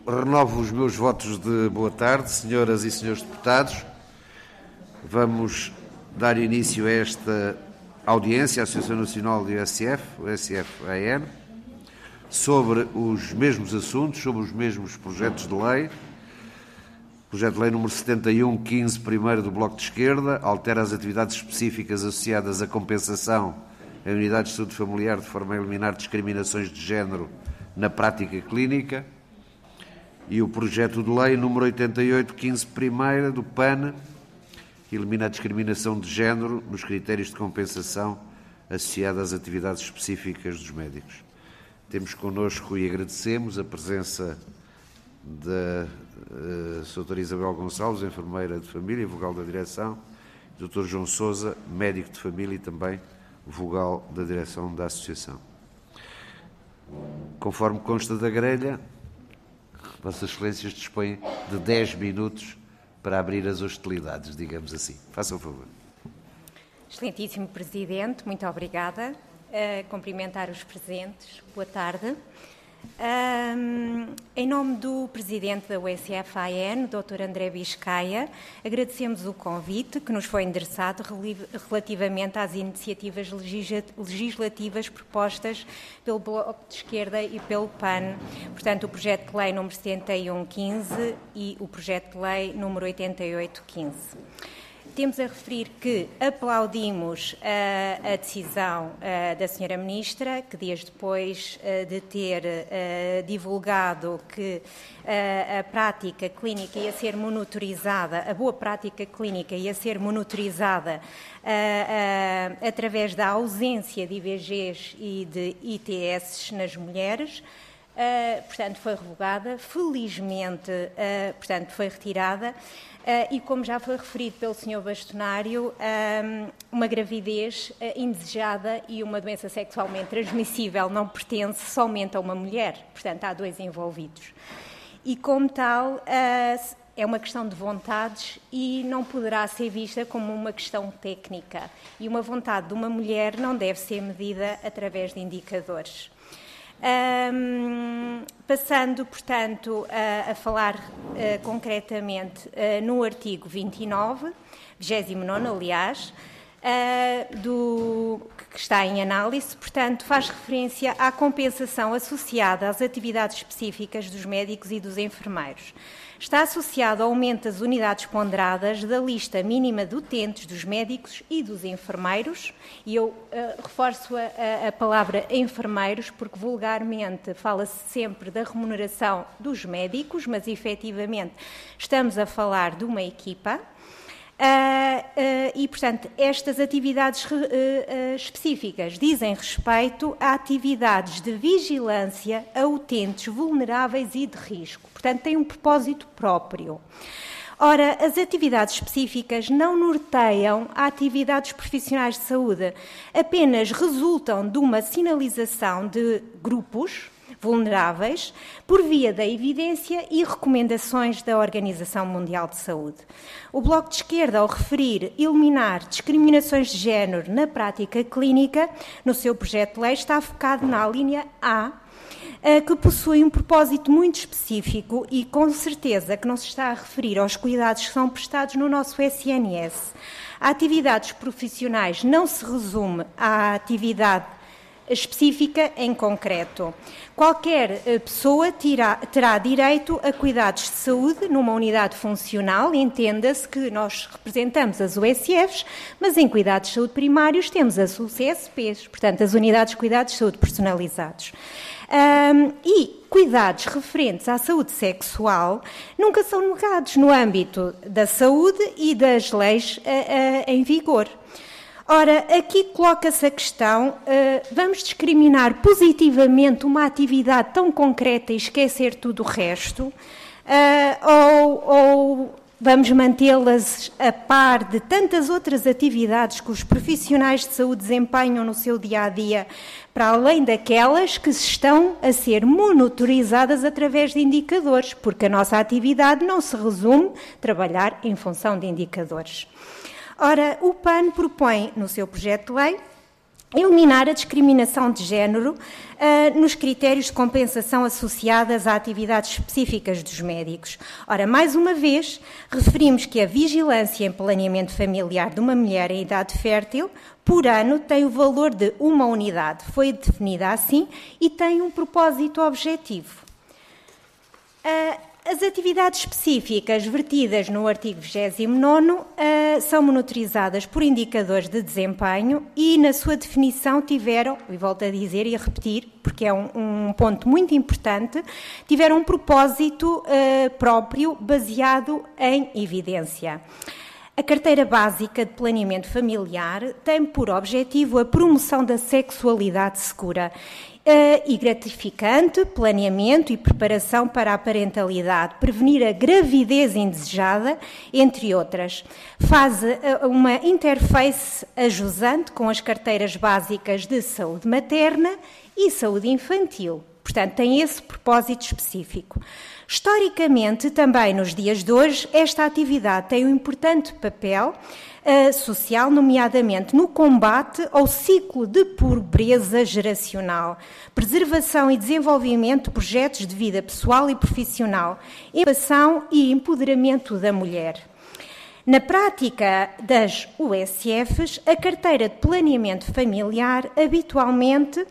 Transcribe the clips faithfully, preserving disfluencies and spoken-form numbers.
renovo os meus votos de boa tarde, senhoras e senhores deputados. Vamos dar início a esta audiência, a Associação Nacional do I S F, o S F A N, sobre os mesmos assuntos, sobre os mesmos projetos de lei. Projeto de lei número setenta e um, quinze, primeiro do Bloco de Esquerda, altera as atividades específicas associadas à compensação em unidades de saúde familiar de forma a eliminar discriminações de género na prática clínica. E o projeto de lei número oitenta e oito, quinze, primeira do P A N, que elimina a discriminação de género nos critérios de compensação associada às atividades específicas dos médicos. Temos connosco e agradecemos a presença da uh, doutora Isabel Gonçalves, enfermeira de família, vogal da direção, e do doutor João Sousa, médico de família e também vogal da direção da associação. Conforme consta da grelha, Vossas Excelências dispõem de dez minutos para abrir as hostilidades, digamos assim. Façam o favor. Excelentíssimo Presidente, muito obrigada. Uh, cumprimentar os presentes. Boa tarde. Um, em nome do Presidente da U S F A N, doutor André Biscaia, agradecemos o convite que nos foi endereçado relativamente às iniciativas legislativas propostas pelo Bloco de Esquerda e pelo P A N, portanto o projeto de lei número setenta e um, quinze e o projeto de lei número oitenta e oito, quinze. Temos a referir que aplaudimos uh, a decisão uh, da senhora Ministra, que dias depois uh, de ter uh, divulgado que uh, a prática clínica ia ser monitorizada, a boa prática clínica ia ser monitorizada uh, uh, através da ausência de I B Gs e de I T S nas mulheres. Uh, portanto, foi revogada, felizmente, uh, portanto, foi retirada, uh, e como já foi referido pelo senhor Bastonário, um, uma gravidez uh, indesejada e uma doença sexualmente transmissível não pertence somente a uma mulher, portanto, há dois envolvidos. E, como tal, uh, é uma questão de vontades e não poderá ser vista como uma questão técnica. E uma vontade de uma mulher não deve ser medida através de indicadores. Um, passando, portanto, a, a falar uh, concretamente uh, no artigo vinte e nove, vigésimo nono, aliás, uh, do, que está em análise, portanto, faz referência à compensação associada às atividades específicas dos médicos e dos enfermeiros. Está associado ao aumento das unidades ponderadas da lista mínima de utentes dos médicos e dos enfermeiros, e eu uh, reforço a, a palavra enfermeiros, porque vulgarmente fala-se sempre da remuneração dos médicos, mas efetivamente estamos a falar de uma equipa. Uh, uh, e, portanto, estas atividades uh, uh, específicas dizem respeito a atividades de vigilância a utentes vulneráveis e de risco. Portanto, têm um propósito próprio. Ora, as atividades específicas não norteiam a atividades profissionais de saúde, apenas resultam de uma sinalização de grupos vulneráveis por via da evidência e recomendações da Organização Mundial de Saúde. O Bloco de Esquerda, ao referir eliminar discriminações de género na prática clínica, no seu projeto de lei, está focado na linha A, que possui um propósito muito específico e, com certeza, que não se está a referir aos cuidados que são prestados no nosso S N S. A atividades profissionais não se resume à atividade específica em concreto. Qualquer pessoa terá, terá direito a cuidados de saúde numa unidade funcional, entenda-se que nós representamos as U S Fs, mas em cuidados de saúde primários temos as U C S Ps, portanto as unidades de cuidados de saúde personalizados. Um, e cuidados referentes à saúde sexual nunca são negados no âmbito da saúde e das leis uh, uh, em vigor. Ora, aqui coloca-se a questão, uh, vamos discriminar positivamente uma atividade tão concreta e esquecer tudo o resto, uh, ou, ou vamos mantê-las a par de tantas outras atividades que os profissionais de saúde desempenham no seu dia-a-dia, para além daquelas que estão a ser monitorizadas através de indicadores, porque a nossa atividade não se resume a trabalhar em função de indicadores. Ora, o P A N propõe, no seu projeto de lei, eliminar a discriminação de género uh, nos critérios de compensação associadas a atividades específicas dos médicos. Ora, mais uma vez, referimos que a vigilância em planeamento familiar de uma mulher em idade fértil, por ano, tem o valor de uma unidade. Foi definida assim e tem um propósito objetivo. Uh, As atividades específicas vertidas no artigo vigésimo nono uh, são monitorizadas por indicadores de desempenho e, na sua definição, tiveram, e volto a dizer e a repetir, porque é um, um ponto muito importante, tiveram um propósito uh, próprio baseado em evidência. A Carteira Básica de Planeamento Familiar tem por objetivo a promoção da sexualidade segura Uh, e gratificante, planeamento e preparação para a parentalidade, prevenir a gravidez indesejada, entre outras. Faz uh, uma interface ajusante com as carteiras básicas de saúde materna e saúde infantil. Portanto, tem esse propósito específico. Historicamente, também nos dias de hoje, esta atividade tem um importante papel uh, social, nomeadamente no combate ao ciclo de pobreza geracional, preservação e desenvolvimento de projetos de vida pessoal e profissional, emancipação e empoderamento da mulher. Na prática das U S Fs, a carteira de planeamento familiar habitualmente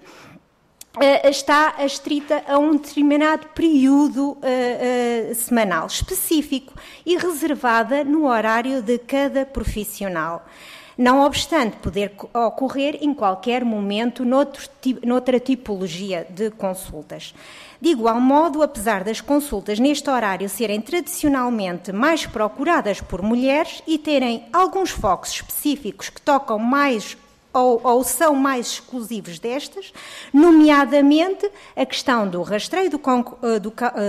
está astrita a um determinado período uh, uh, semanal específico e reservada no horário de cada profissional, não obstante poder ocorrer em qualquer momento noutro, noutra tipologia de consultas. De igual modo, apesar das consultas neste horário serem tradicionalmente mais procuradas por mulheres e terem alguns focos específicos que tocam mais Ou, ou são mais exclusivos destas, nomeadamente a questão do rastreio do, con, do,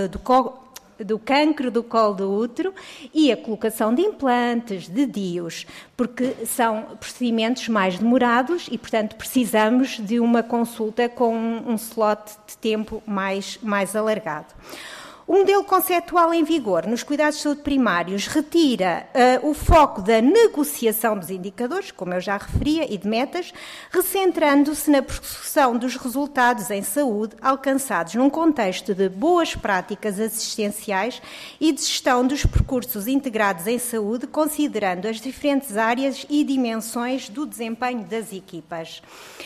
do, do cancro do colo do útero e a colocação de implantes, de D I Os, porque são procedimentos mais demorados e, portanto, precisamos de uma consulta com um, um slot de tempo mais, mais alargado. O modelo conceptual em vigor nos cuidados de saúde primários retira uh, o foco da negociação dos indicadores, como eu já referia, e de metas, recentrando-se na persecução dos resultados em saúde alcançados num contexto de boas práticas assistenciais e de gestão dos percursos integrados em saúde, considerando as diferentes áreas e dimensões do desempenho das equipas.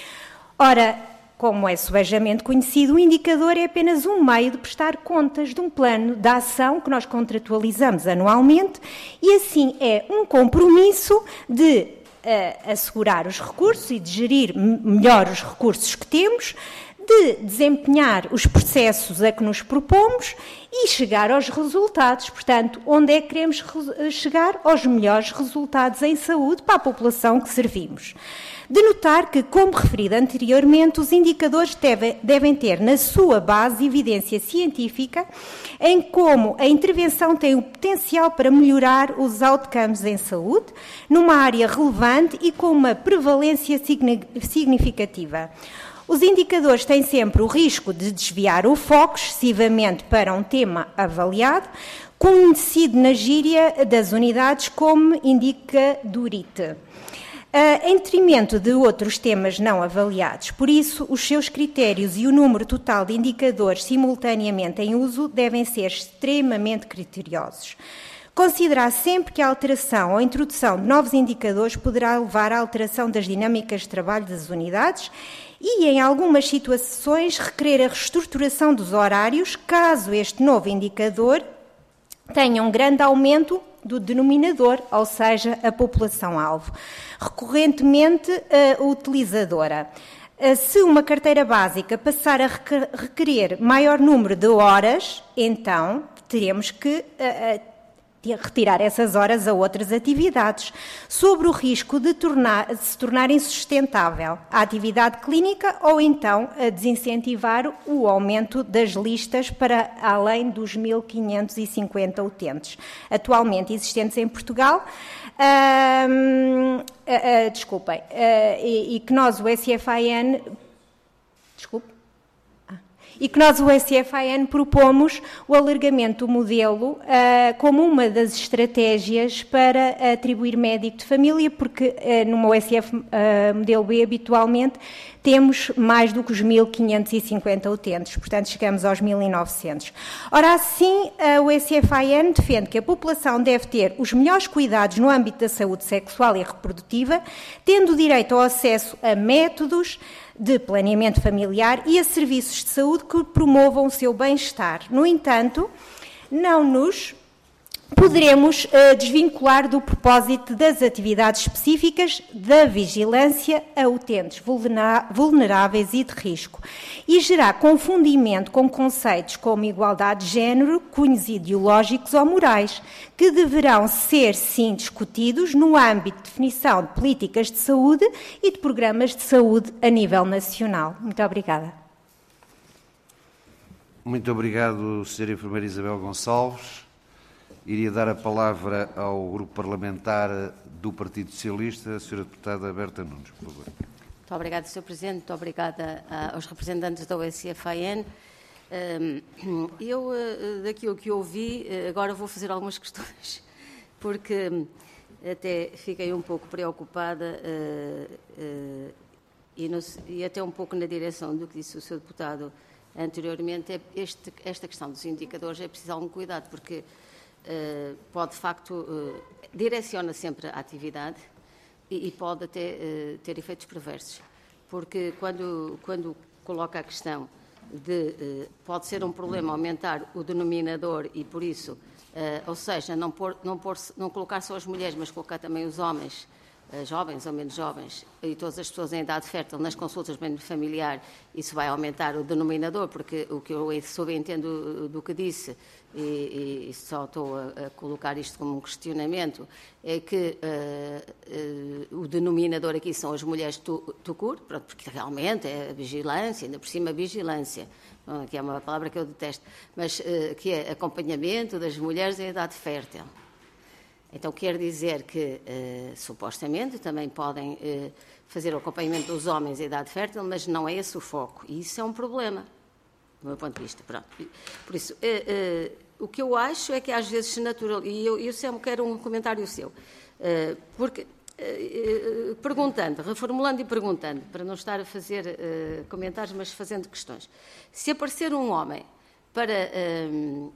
Ora, como é subejamente conhecido, o indicador é apenas um meio de prestar contas de um plano de ação que nós contratualizamos anualmente e, assim, é um compromisso de uh, assegurar os recursos e de gerir melhor os recursos que temos, de desempenhar os processos a que nos propomos e chegar aos resultados. Portanto, onde é que queremos chegar? Aos melhores resultados em saúde para a população que servimos. De notar que, como referido anteriormente, os indicadores deve, devem ter na sua base evidência científica em como a intervenção tem o potencial para melhorar os outcomes em saúde, numa área relevante e com uma prevalência significativa. Os indicadores têm sempre o risco de desviar o foco excessivamente para um tema avaliado, conhecido na gíria das unidades como indicadorite, Uh, em detrimento de outros temas não avaliados. Por isso, os seus critérios e o número total de indicadores simultaneamente em uso devem ser extremamente criteriosos. Considerar sempre que a alteração ou introdução de novos indicadores poderá levar à alteração das dinâmicas de trabalho das unidades e, em algumas situações, requerer a reestruturação dos horários, caso este novo indicador tenha um grande aumento do denominador, ou seja, a população-alvo, recorrentemente a utilizadora. Se uma carteira básica passar a requerer maior número de horas, então teremos que retirar essas horas a outras atividades, sobre o risco de, tornar, de se tornar insustentável a atividade clínica ou então a desincentivar o aumento das listas para além dos mil quinhentos e cinquenta utentes atualmente existentes em Portugal. Uh, uh, uh, desculpem, uh, e, e que nós, o S F A N, desculpe, e que nós, o S F A N, propomos o alargamento do modelo uh, como uma das estratégias para atribuir médico de família, porque uh, no U S F uh, modelo B, habitualmente, temos mais do que os mil quinhentos e cinquenta utentes, portanto chegamos aos mil e novecentos. Ora, assim, o S F A N defende que a população deve ter os melhores cuidados no âmbito da saúde sexual e reprodutiva, tendo direito ao acesso a métodos de planeamento familiar e a serviços de saúde que promovam o seu bem-estar. No entanto, não nos poderemos uh, desvincular do propósito das atividades específicas da vigilância a utentes vulneráveis e de risco e gerar confundimento com conceitos como igualdade de género, cunhos ideológicos ou morais, que deverão ser, sim, discutidos no âmbito de definição de políticas de saúde e de programas de saúde a nível nacional. Muito obrigada. Muito obrigado, senhora Enfermeira Isabel Gonçalves. Iria dar a palavra ao Grupo Parlamentar do Partido Socialista, a senhora Deputada Berta Nunes, por favor. Muito obrigada, senhor Presidente. Muito obrigada aos representantes da U S F A N. Eu, daquilo que ouvi, agora vou fazer algumas questões, porque até fiquei um pouco preocupada e até um pouco na direção do que disse o senhor Deputado anteriormente. Este, esta questão dos indicadores é preciso algum cuidado, porque Uh, pode, de facto, uh, direciona sempre a atividade e, e pode até uh, ter efeitos perversos, porque quando, quando coloca a questão de uh, pode ser um problema aumentar o denominador e, por isso, uh, ou seja, não, pôr, não, pôr, não colocar só as mulheres, mas colocar também os homens, uh, jovens ou menos jovens, e todas as pessoas em idade fértil nas consultas de planeamento familiar, isso vai aumentar o denominador, porque o que eu subentendo do, do que disse, E, e só estou a, a colocar isto como um questionamento, é que uh, uh, o denominador aqui são as mulheres tucur, porque realmente é a vigilância, ainda por cima a vigilância, que é uma palavra que eu detesto, mas uh, que é acompanhamento das mulheres em idade fértil. Então quer dizer que, uh, supostamente, também podem uh, fazer o acompanhamento dos homens em idade fértil, mas não é esse o foco, e isso é um problema. Do meu ponto de vista, pronto. Por isso, eh, eh, o que eu acho é que às vezes se natural, e eu, eu sempre quero um comentário seu, eh, porque, eh, perguntando, reformulando e perguntando, para não estar a fazer eh, comentários, mas fazendo questões. Se aparecer um homem para eh,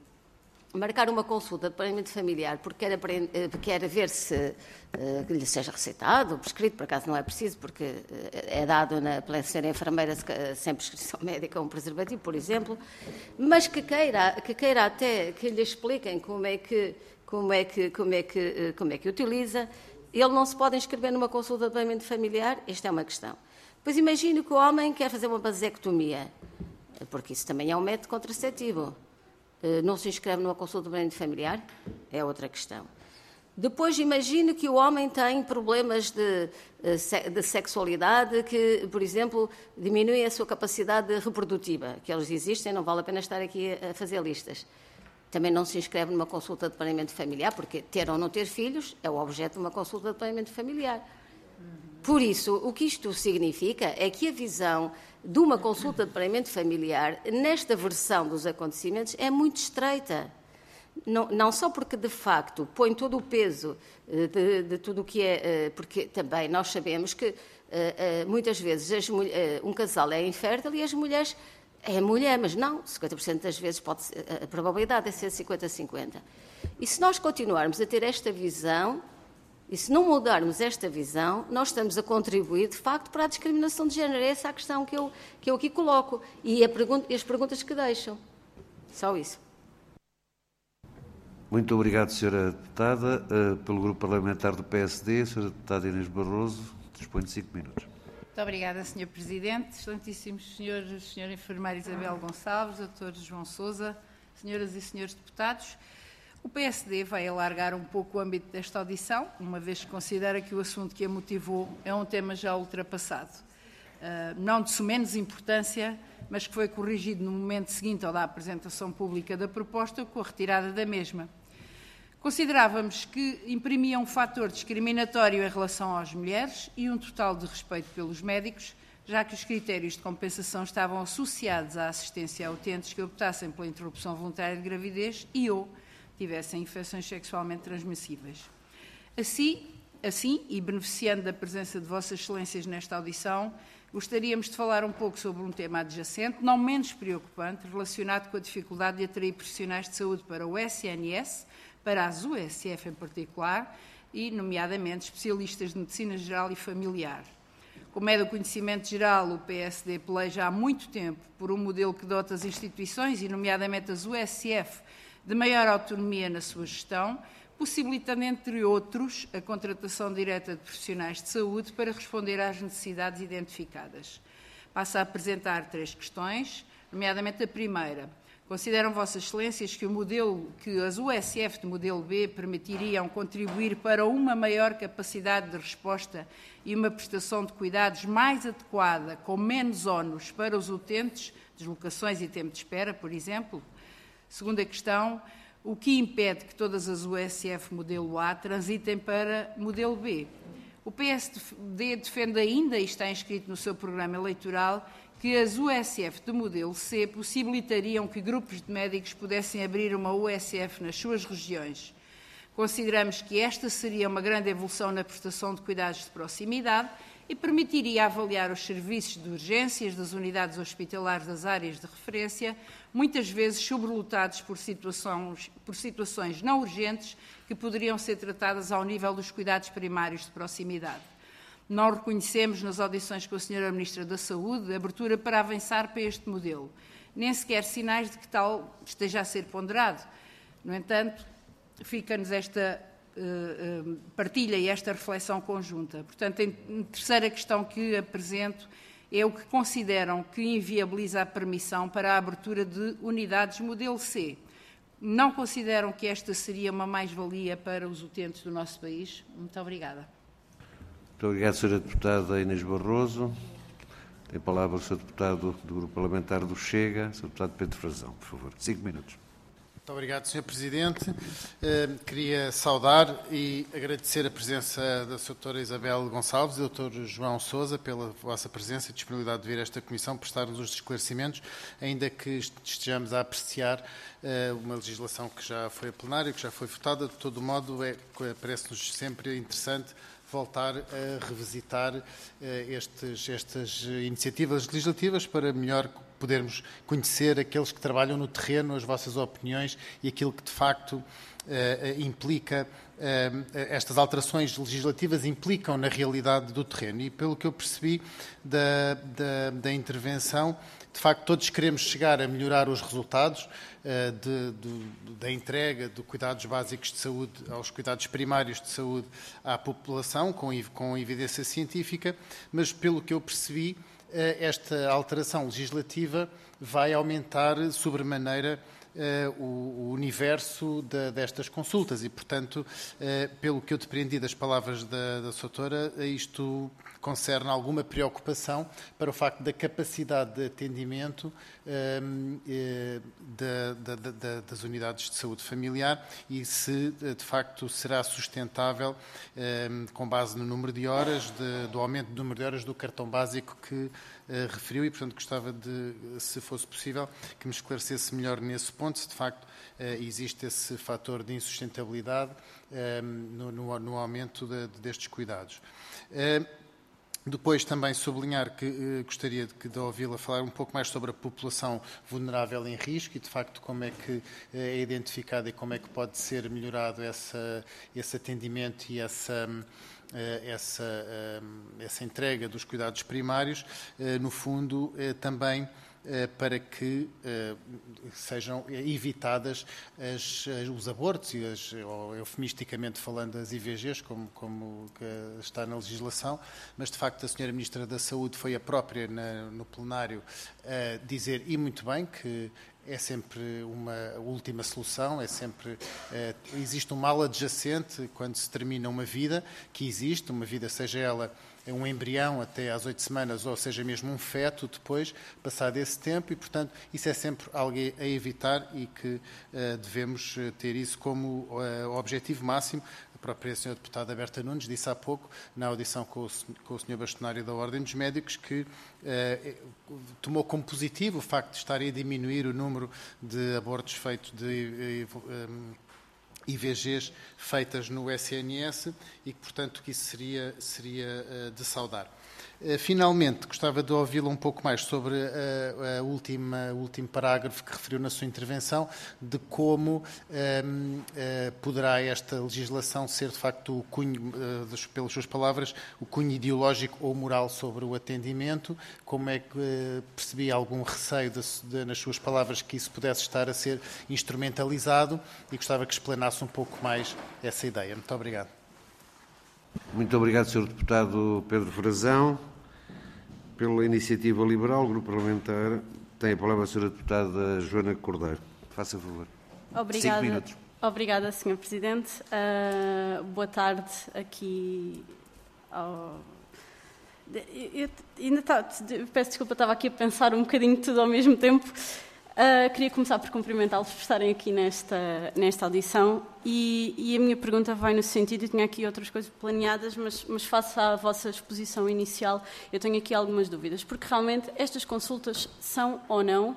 marcar uma consulta de planeamento familiar porque quer, aprender, quer ver se uh, lhe seja receitado ou prescrito, por acaso não é preciso, porque uh, é dado na, pela ser enfermeira sem prescrição médica um preservativo, por exemplo, mas que queira, que queira até que lhe expliquem como é que, como é que, como é que, uh, como é que utiliza, ele não se pode inscrever numa consulta de planeamento familiar, esta é uma questão. Depois imagino que o homem quer fazer uma vasectomia, porque isso também é um método contraceptivo. Não se inscreve numa consulta de planeamento familiar? É outra questão. Depois, imagino que o homem tem problemas de, de sexualidade que, por exemplo, diminuem a sua capacidade reprodutiva, que eles existem, não vale a pena estar aqui a fazer listas. Também não se inscreve numa consulta de planeamento familiar, porque ter ou não ter filhos é o objeto de uma consulta de planeamento familiar. Por isso, o que isto significa é que a visão de uma consulta de planeamento familiar, nesta versão dos acontecimentos, é muito estreita. Não, não só porque, de facto, põe todo o peso de, de tudo o que é... Porque também nós sabemos que, muitas vezes, as, um casal é infértil e as mulheres... É mulher, mas não, cinquenta por cento das vezes pode ser, a probabilidade é ser cinquenta a cinquenta. E se nós continuarmos a ter esta visão... E se não mudarmos esta visão, nós estamos a contribuir, de facto, para a discriminação de género. É essa a questão que eu, que eu aqui coloco. E, a pergunta, e as perguntas que deixam. Só isso. Muito obrigado, senhora Deputada. Uh, pelo Grupo Parlamentar do P S D, a senhora Deputada Inês Barroso, dispõe de cinco minutos. Muito obrigada, senhor Presidente. Excelentíssimos senhores, senhora Enfermeira Isabel Gonçalves, doutor João Sousa, senhoras e senhores deputados. O P S D vai alargar um pouco o âmbito desta audição, uma vez que considera que o assunto que a motivou é um tema já ultrapassado. Uh, não de sumenos importância, mas que foi corrigido no momento seguinte ao da apresentação pública da proposta com a retirada da mesma. Considerávamos que imprimia um fator discriminatório em relação às mulheres e um total de respeito pelos médicos, já que os critérios de compensação estavam associados à assistência a utentes que optassem pela interrupção voluntária de gravidez e ou tivessem infecções sexualmente transmissíveis. Assim, assim, e beneficiando da presença de Vossas Excelências nesta audição, gostaríamos de falar um pouco sobre um tema adjacente, não menos preocupante, relacionado com a dificuldade de atrair profissionais de saúde para o S N S, para as U S F em particular, e, nomeadamente, especialistas de medicina geral e familiar. Como é do conhecimento geral, o P S D peleja há muito tempo por um modelo que dota as instituições, e nomeadamente as U S F, de maior autonomia na sua gestão, possibilitando, entre outros, a contratação direta de profissionais de saúde para responder às necessidades identificadas. Passo a apresentar três questões, nomeadamente a primeira. Consideram Vossas Excelências que o modelo, que as U S F de modelo B permitiriam contribuir para uma maior capacidade de resposta e uma prestação de cuidados mais adequada, com menos ónus para os utentes, deslocações e tempo de espera, por exemplo? Segunda questão, o que impede que todas as U S F modelo A transitem para modelo B? O P S D defende ainda, e está inscrito no seu programa eleitoral, que as U S F de modelo C possibilitariam que grupos de médicos pudessem abrir uma U S F nas suas regiões. Consideramos que esta seria uma grande evolução na prestação de cuidados de proximidade e permitiria avaliar os serviços de urgências das unidades hospitalares das áreas de referência, muitas vezes sobrelotados por situações, por situações não urgentes que poderiam ser tratadas ao nível dos cuidados primários de proximidade. Não reconhecemos nas audições com a senhora Ministra da Saúde abertura para avançar para este modelo, nem sequer sinais de que tal esteja a ser ponderado. No entanto, fica-nos esta uh, uh, partilha e esta reflexão conjunta. Portanto, a terceira questão que apresento é o que consideram que inviabiliza a permissão para a abertura de unidades modelo C. Não consideram que esta seria uma mais-valia para os utentes do nosso país? Muito obrigada. Muito obrigado, senhora Deputada Inês Barroso. Tem a palavra o senhor Deputado do Grupo Parlamentar do Chega, senhor Deputado Pedro Frazão, por favor. Cinco minutos. Muito obrigado, senhor Presidente. Uh, queria saudar e agradecer a presença da doutora Isabel Gonçalves e do doutor João Sousa pela vossa presença e disponibilidade de vir a esta Comissão prestar-nos os esclarecimentos, ainda que estejamos a apreciar uh, uma legislação que já foi a plenário, que já foi votada. De todo modo, é, parece-nos sempre interessante voltar a revisitar uh, estes, estas iniciativas legislativas para melhor podermos conhecer aqueles que trabalham no terreno, as vossas opiniões e aquilo que de facto uh, implica, uh, estas alterações legislativas implicam na realidade do terreno. E pelo que eu percebi da, da, da intervenção, de facto todos queremos chegar a melhorar os resultados uh, de, de, da entrega de cuidados básicos de saúde aos cuidados primários de saúde à população, com, com evidência científica, mas pelo que eu percebi, esta alteração legislativa vai aumentar sobremaneira uh, o, o universo de, destas consultas e, portanto, uh, pelo que eu depreendi das palavras da, da doutora, isto concerne alguma preocupação para o facto da capacidade de atendimento um, uh, da, da, da, das unidades de saúde familiar e se, de facto, será sustentável um, com base no número de horas, de, do aumento do número de horas do cartão básico que Uh, referiu e, portanto, gostava de, se fosse possível, que me esclarecesse melhor nesse ponto, se de facto uh, existe esse fator de insustentabilidade uh, no, no, no aumento de, de, destes cuidados. Uh, Depois também sublinhar que uh, gostaria de, de ouvi-la falar um pouco mais sobre a população vulnerável em risco e, de facto, como é que uh, é identificada e como é que pode ser melhorado essa, esse atendimento e essa... Essa, essa entrega dos cuidados primários, no fundo, também para que sejam evitadas as, os abortos, e as, ou eufemisticamente falando, as I V Gs, como, como está na legislação, mas, de facto, a senhora Ministra da Saúde foi a própria na, no plenário a dizer, e muito bem, que é sempre uma última solução, é sempre, é, existe um mal adjacente quando se termina uma vida, que existe, uma vida seja ela um embrião até às oito semanas, ou seja, mesmo um feto depois, passado esse tempo, e, portanto, isso é sempre algo a evitar e que uh, devemos ter isso como uh, objetivo máximo. A própria senhora deputada Berta Nunes disse há pouco, na audição com o, com o senhor Bastonário da Ordem dos Médicos, que uh, tomou como positivo o facto de estarem a diminuir o número de abortos feitos de uh, um, I V Gs feitas no S N S e que, portanto, que isso seria, seria uh, de saudar. Uh, finalmente, gostava de ouvi-la um pouco mais sobre uh, a última, o último parágrafo que referiu na sua intervenção, de como um, uh, poderá esta legislação ser, de facto, o cunho, uh, das, pelas suas palavras, o cunho ideológico ou moral sobre o atendimento. Como é que uh, percebi algum receio de, de, nas suas palavras que isso pudesse estar a ser instrumentalizado, e gostava que explanasse um pouco mais essa ideia. Muito obrigado. Muito obrigado, senhor Deputado Pedro Frazão. Pela Iniciativa Liberal, Grupo Parlamentar, tem a palavra a senhora Deputada Joana Cordeiro. Faça favor. Obrigada. Cinco minutos. Obrigada, senhor Presidente. Uh, boa tarde aqui ao... Eu, ainda tá, peço desculpa, estava aqui a pensar um bocadinho tudo ao mesmo tempo. Uh, queria começar por cumprimentá-los por estarem aqui nesta, nesta audição e, e a minha pergunta vai no sentido, eu tinha aqui outras coisas planeadas, mas, mas face à vossa exposição inicial, eu tenho aqui algumas dúvidas, porque realmente estas consultas são ou não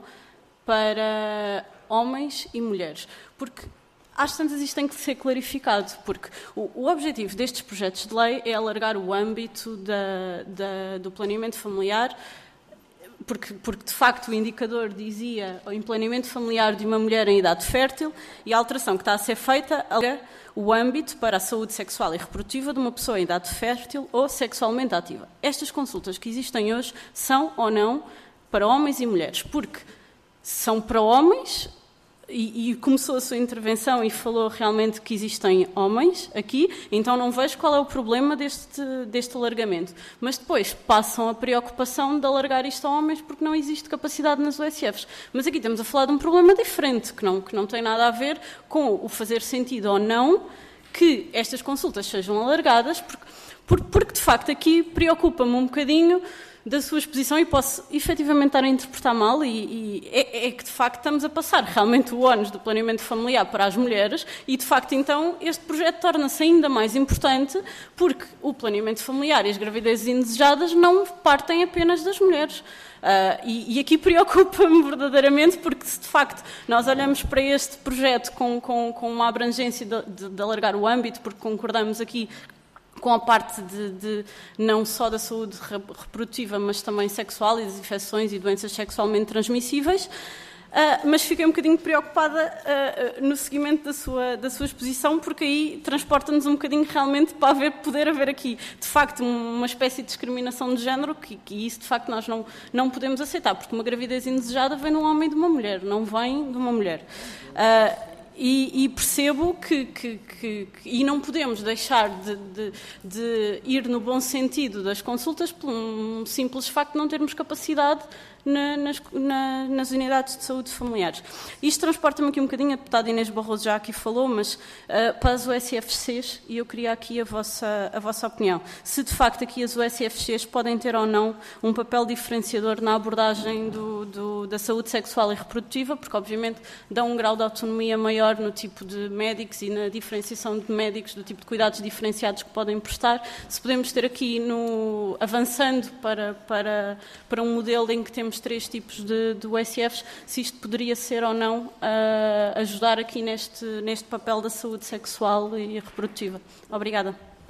para homens e mulheres? Porque às tantas isto tem que ser clarificado, porque o, o objetivo destes projetos de lei é alargar o âmbito da, da, do planeamento familiar. Porque, porque, de facto, o indicador dizia o planeamento familiar de uma mulher em idade fértil e a alteração que está a ser feita alarga o âmbito para a saúde sexual e reprodutiva de uma pessoa em idade fértil ou sexualmente ativa. Estas consultas que existem hoje são ou não para homens e mulheres? Porque são para homens... E, e começou a sua intervenção e falou realmente que existem homens aqui, então não vejo qual é o problema deste, deste alargamento. Mas depois passam a preocupação de alargar isto a homens porque não existe capacidade nas U S Fs. Mas aqui estamos a falar de um problema diferente, que não, que não tem nada a ver com o fazer sentido ou não que estas consultas sejam alargadas, porque, porque, porque de facto aqui preocupa-me um bocadinho da sua exposição, e posso efetivamente estar a interpretar mal, e, e é, é que de facto estamos a passar realmente o ónus do planeamento familiar para as mulheres, e de facto então este projeto torna-se ainda mais importante porque o planeamento familiar e as gravidezes indesejadas não partem apenas das mulheres. Uh, e, e aqui preocupa-me verdadeiramente, porque se de facto nós olhamos para este projeto com, com, com uma abrangência de, de, de alargar o âmbito, porque concordamos aqui com a parte de, de não só da saúde reprodutiva, mas também sexual e das infecções e doenças sexualmente transmissíveis, uh, mas fiquei um bocadinho preocupada uh, no seguimento da sua, da sua exposição, porque aí transporta-nos um bocadinho realmente para haver, poder haver aqui, de facto, uma espécie de discriminação de género, que, que isso, de facto, nós não, não podemos aceitar, porque uma gravidez indesejada vem de um homem e de uma mulher, não vem de uma mulher. Uh, E, e percebo que, que, que, que... E não podemos deixar de, de, de ir no bom sentido das consultas por um simples facto de não termos capacidade na, nas, na, nas unidades de saúde familiares. Isto transporta-me aqui um bocadinho, a deputada Inês Barroso já aqui falou, mas uh, para as U S F Cs, e eu queria aqui a vossa, a vossa opinião. Se de facto aqui as U S F Cs podem ter ou não um papel diferenciador na abordagem do, do, da saúde sexual e reprodutiva, porque obviamente dão um grau de autonomia maior no tipo de médicos e na diferenciação de médicos, do tipo de cuidados diferenciados que podem prestar. Se podemos ter aqui, no, avançando para, para, para um modelo em que temos três tipos de, de U S Fs, se isto poderia ser ou não uh, ajudar aqui neste, neste papel da saúde sexual e reprodutiva. Obrigada.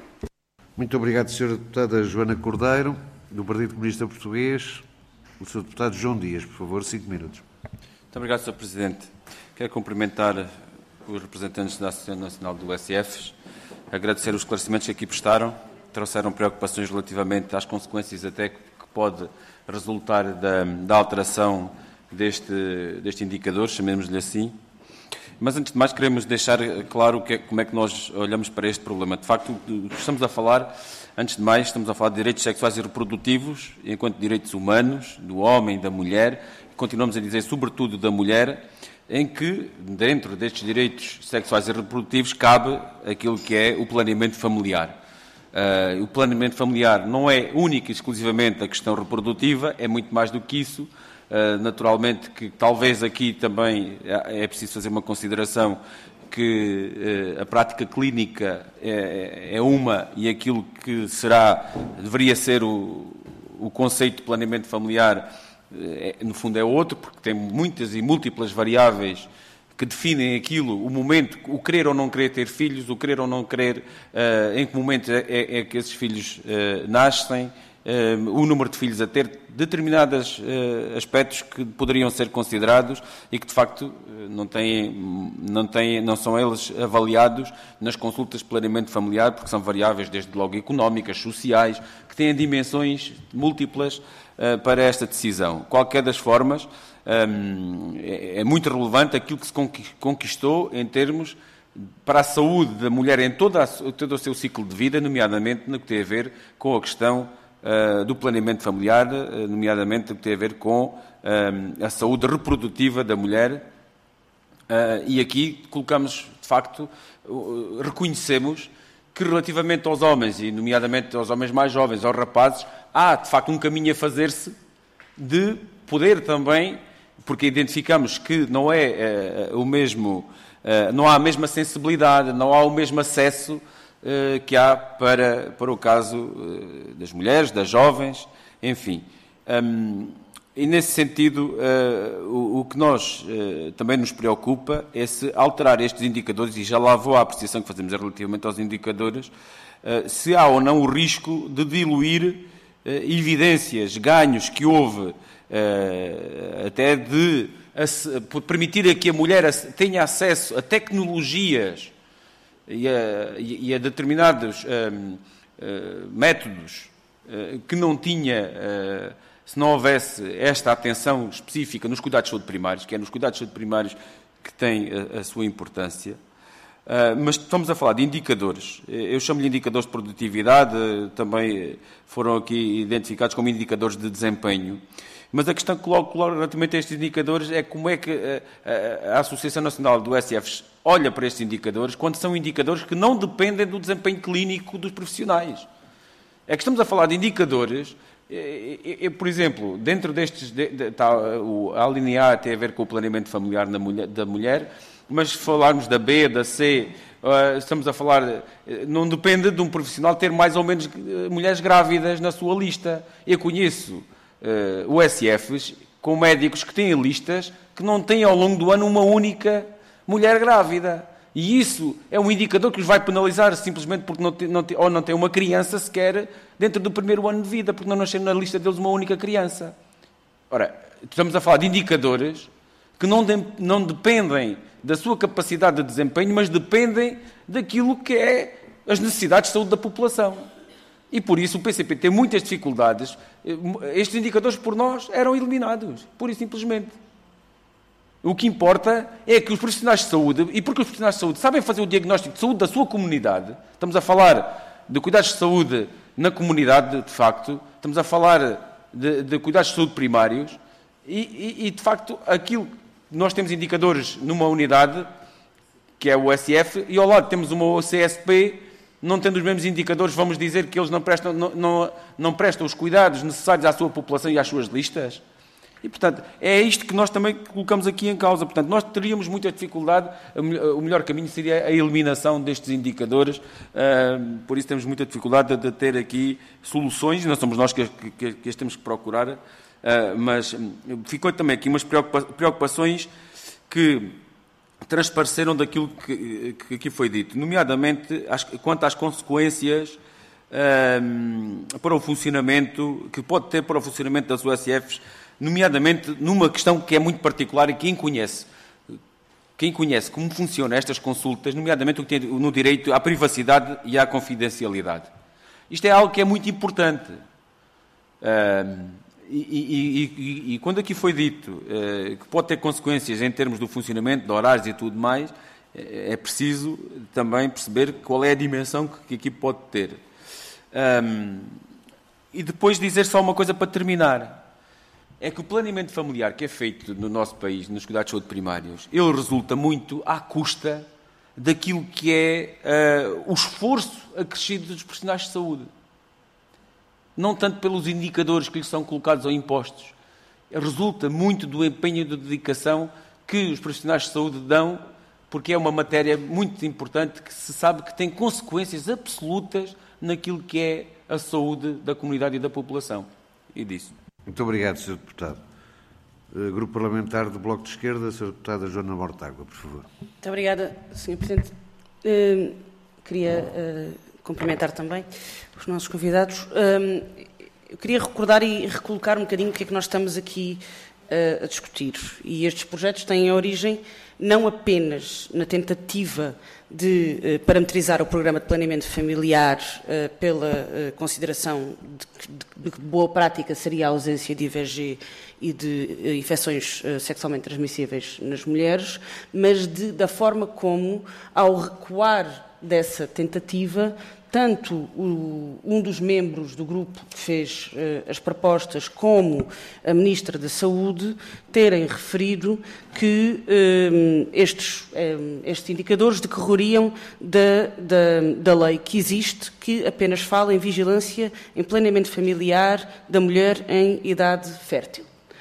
Muito obrigado, senhora Deputada Joana Cordeiro, do Partido Comunista Português. O senhor Deputado João Dias, por favor, cinco minutos. Muito obrigado, senhor Presidente. Quero cumprimentar os representantes da Associação Nacional do U S Fs, agradecer os esclarecimentos que aqui prestaram, trouxeram preocupações relativamente às consequências até que pode resultar da, da alteração deste, deste indicador, chamemos-lhe assim. Mas, antes de mais, queremos deixar claro que, como é que nós olhamos para este problema. De facto, estamos a falar, antes de mais, estamos a falar de direitos sexuais e reprodutivos, enquanto direitos humanos, do homem e da mulher, continuamos a dizer, sobretudo, da mulher, em que, dentro destes direitos sexuais e reprodutivos, cabe aquilo que é o planeamento familiar. Uh, o planeamento familiar não é única e exclusivamente a questão reprodutiva, é muito mais do que isso. Uh, naturalmente que talvez aqui também é preciso fazer uma consideração que uh, a prática clínica é, é uma e aquilo que será, deveria ser o, o conceito de planeamento familiar, é, no fundo é outro, porque tem muitas e múltiplas variáveis que definem aquilo, o momento, o querer ou não querer ter filhos, o querer ou não querer, uh, em que momento é, é que esses filhos uh, nascem, uh, o número de filhos a ter, determinados uh, aspectos que poderiam ser considerados e que, de facto, não, têm, não, têm, não são eles avaliados nas consultas de planeamento familiar, porque são variáveis, desde logo, económicas, sociais, que têm dimensões múltiplas uh, para esta decisão. Qualquer das formas, Um, é, é muito relevante aquilo que se conquistou em termos para a saúde da mulher em toda a, todo o seu ciclo de vida, nomeadamente no que tem a ver com a questão uh, do planeamento familiar, uh, nomeadamente no que tem a ver com um, a saúde reprodutiva da mulher. Uh, e aqui colocamos, de facto, uh, reconhecemos que relativamente aos homens, e nomeadamente aos homens mais jovens, aos rapazes, há, de facto, um caminho a fazer-se de poder também, porque identificamos que não é uh, o mesmo, uh, não há a mesma sensibilidade, não há o mesmo acesso uh, que há para, para o caso uh, das mulheres, das jovens, enfim. Um, e nesse sentido, uh, o, o que nós uh, também nos preocupa é se alterar estes indicadores, e já lá vou à apreciação que fazemos relativamente aos indicadores, uh, se há ou não o risco de diluir uh, evidências, ganhos que houve, Uh, até de uh, permitir que a mulher tenha acesso a tecnologias e a, e a determinados uh, uh, métodos uh, que não tinha, uh, se não houvesse esta atenção específica nos cuidados de saúde primários, que é nos cuidados de saúde primários que tem a, a sua importância. Uh, mas estamos a falar de indicadores. Eu chamo-lhe indicadores de produtividade, uh, também foram aqui identificados como indicadores de desempenho. Mas a questão que coloco relativamente a estes indicadores é como é que a, a, a Associação Nacional do S F olha para estes indicadores quando são indicadores que não dependem do desempenho clínico dos profissionais. É que estamos a falar de indicadores, é, é, é, por exemplo, dentro destes, de, de, tá, o, a linha A tem a ver com o planeamento familiar na mulher, da mulher, mas se falarmos da B, da C, uh, estamos a falar, não depende de um profissional ter mais ou menos mulheres grávidas na sua lista. Eu conheço Uh, o S Fs com médicos que têm listas que não têm ao longo do ano uma única mulher grávida. E isso é um indicador que os vai penalizar simplesmente porque não tem, não tem, ou não tem uma criança sequer dentro do primeiro ano de vida, porque não nasceu na lista deles uma única criança. Ora, estamos a falar de indicadores que não, de, não dependem da sua capacidade de desempenho, mas dependem daquilo que é as necessidades de saúde da população. E por isso o P C P tem muitas dificuldades. Estes indicadores, por nós, eram eliminados, pura e simplesmente. O que importa é que os profissionais de saúde, e porque os profissionais de saúde sabem fazer o diagnóstico de saúde da sua comunidade, estamos a falar de cuidados de saúde na comunidade, de facto, estamos a falar de, de cuidados de saúde primários, e, e, e, de facto, aquilo, nós temos indicadores numa unidade, que é o S F, e ao lado temos uma C S P, não tendo os mesmos indicadores, vamos dizer que eles não prestam, não, não, não prestam os cuidados necessários à sua população e às suas listas? E, portanto, é isto que nós também colocamos aqui em causa. Portanto, nós teríamos muita dificuldade, o melhor caminho seria a eliminação destes indicadores, uh, por isso temos muita dificuldade de ter aqui soluções, não somos nós que, que, que as temos que procurar, uh, mas ficou também aqui umas preocupações que transpareceram daquilo que, que aqui foi dito, nomeadamente as, quanto às consequências um, para o funcionamento, que pode ter para o funcionamento das U S Fs, nomeadamente numa questão que é muito particular e quem conhece, quem conhece como funcionam estas consultas, nomeadamente no direito à privacidade e à confidencialidade. Isto é algo que é muito importante. Um, E, e, e, e quando aqui foi dito uh, que pode ter consequências em termos do funcionamento, de horários e tudo mais, é, é preciso também perceber qual é a dimensão que, que aqui pode ter. Um, e depois dizer só uma coisa para terminar. É que o planeamento familiar que é feito no nosso país, nos cuidados de saúde primários, ele resulta muito à custa daquilo que é uh, o esforço acrescido dos profissionais de saúde. Não tanto pelos indicadores que lhes são colocados ou impostos. Resulta muito do empenho e da dedicação que os profissionais de saúde dão, porque é uma matéria muito importante que se sabe que tem consequências absolutas naquilo que é a saúde da comunidade e da população. E disso. Muito obrigado, senhor Deputado. Grupo Parlamentar do Bloco de Esquerda, senhora Deputada Joana Mortágua, por favor. Muito obrigada, senhor Presidente. Uh, queria uh, cumprimentar também os nossos convidados. Uh, eu queria recordar e recolocar um bocadinho o que é que nós estamos aqui uh, a discutir. E estes projetos têm origem não apenas na tentativa de uh, parametrizar o programa de planeamento familiar uh, pela uh, consideração de que, de que boa prática seria a ausência de I V G e de uh, infecções uh, sexualmente transmissíveis nas mulheres, mas de, da forma como, ao recuar dessa tentativa, tanto o, um dos membros do grupo que fez uh, as propostas como a Ministra da Saúde terem referido que um, estes, um, estes indicadores decorreriam da, da, da lei que existe, que apenas fala em vigilância, em planeamento familiar da mulher em idade fértil.